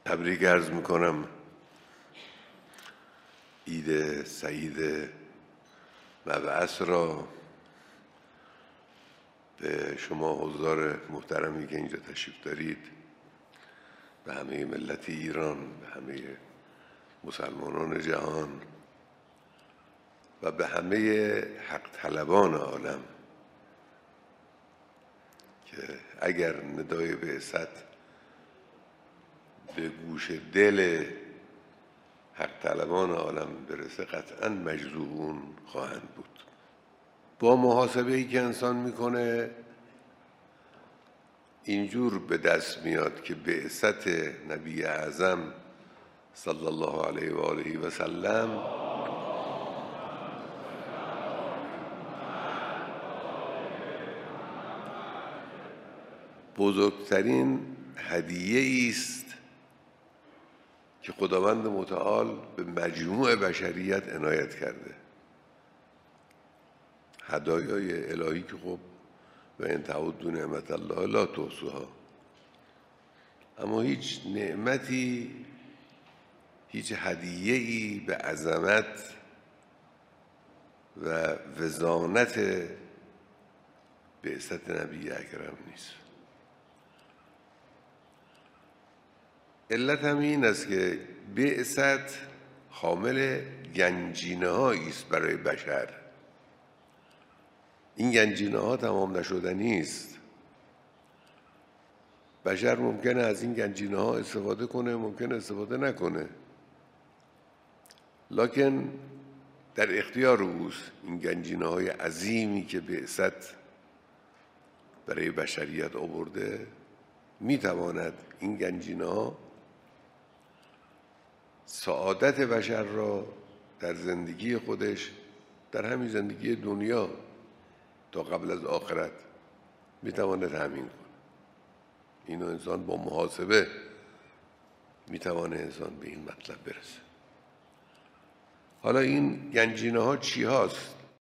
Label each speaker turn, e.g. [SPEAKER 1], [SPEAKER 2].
[SPEAKER 1] تبریک عرض میکنم عید سعید مبعث را به شما حضار محترمی که اینجا تشریف دارید، به همه ملت ایران، به همه مسلمانان جهان و به همه حق طلبان عالم که اگر ندای بعثت به گوش دل حق طلبان عالم برسه قطعا مجذوبون خواهند بود. با محاسبه‌ای که انسان میکنه اینجور به دست میاد که بعثت نبی اعظم صلی الله علیه و آله و سلم بزرگترین هدیه است که خداوند متعال به مجموع بشریت عنایت کرده. هدایای الهی که خب و ان تعدوا نعمت الله لا تحصوها، اما هیچ نعمتی، هیچ هدیه‌ای به عظمت و وزانت بعثت نبی اکرم نیست. علت هم این است که بعثت حامل گنجینه هایی است برای بشر. این گنجینه ها تمام نشدنی است. بشر ممکنه از این گنجینه ها استفاده کنه، ممکنه استفاده نکنه، لکن در اختیار اوست. این گنجینه های عظیمی که بعثت برای بشریت آورده، میتواند این گنجینه ها سعادت بشر را در زندگی خودش، در همین زندگی دنیا تا قبل از آخرت، میتواند تأمین کنه. اینو انسان با محاسبه میتوانه انسان به این مطلب برسه. حالا این گنجینه ها چی هاست؟